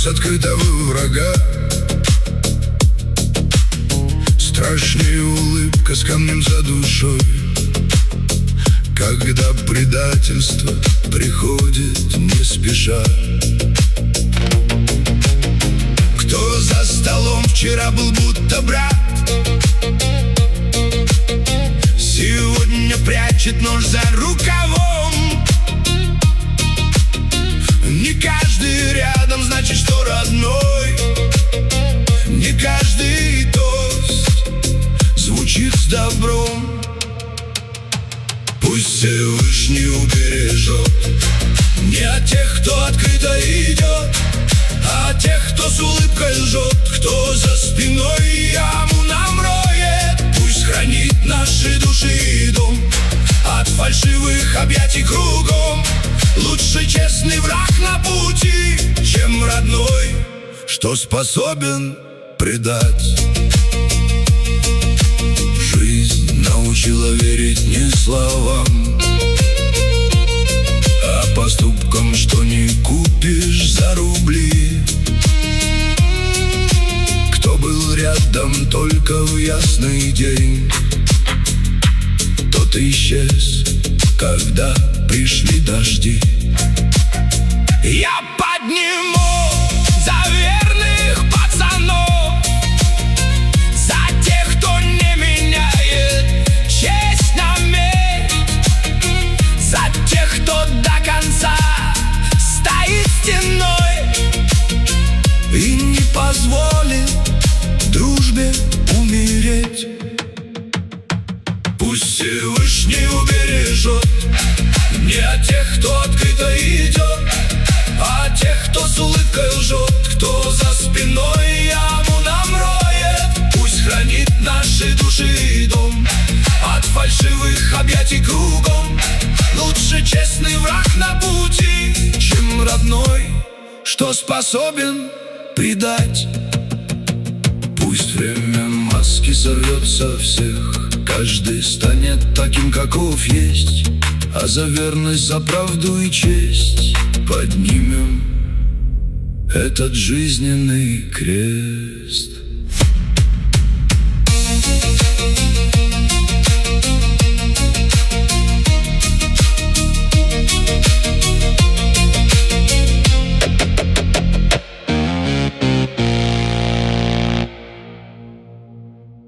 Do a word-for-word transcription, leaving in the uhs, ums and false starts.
с открытого врага. Страшнее улыбка с камнем за душой, когда предательство приходит не спеша. Кто за столом вчера был будто брат, сегодня прячет нож за рукавом. Не каждый рядом значит, что родной. Не каждый тост звучит с добром. Пусть Всевышний убережет не от тех, кто открыто идет, а от тех, кто с улыбкой лжет, кто за спиной яму нам роет. Пусть хранит наши души и дом от фальшивых объятий кругом. Лучше честный враг на пути, чем родной, что способен предать. Жизнь научила верить не словам, а поступкам, что не купишь за рубли. Кто был рядом только в ясный день, тот исчез, когда пришли дожди. Я подниму за верных пацанов, за тех, кто не меняет честь на месть, за тех, кто до конца стоит стеной и не позволит дружбе умереть. Пусть Всевышний убережет не от тех, кто открыто идет, а от тех, кто с улыбкой лжет, кто за спиной яму нам роет. Пусть хранит наши души и дом от фальшивых объятий кругом. Лучше честный враг на пути, чем родной, что способен предать. Пусть время маски сорвет со всех, каждый станет таким, каков есть, а за верность, за правду и честь поднимем этот жизненный крест.